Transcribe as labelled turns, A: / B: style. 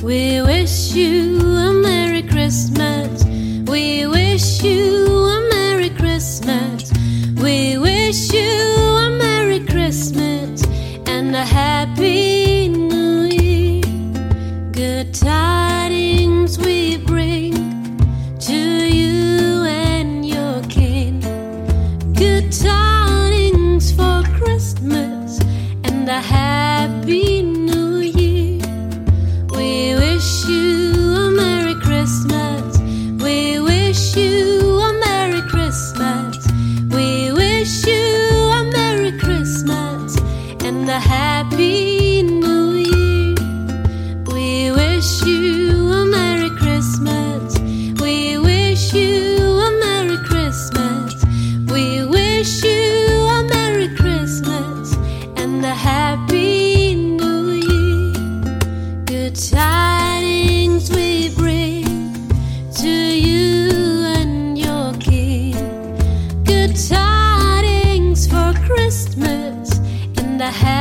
A: We wish you a Merry Christmas. We wish you a Merry Christmas. We wish you a Merry Christmas and a Happy New Year. Good tidings we bring to you and your King. Good tidings for Christmas and a Happy New Year. We wish you a Merry Christmas. We wish you a Merry Christmas. We wish you a Merry Christmas and a Happy New Year. We wish you a Merry Christmas. We wish you a Merry Christmas. We wish you a Merry Christmas and a Happy New Year. Good tidings we bring to you and your King. Good tidings for Christmas and a Happy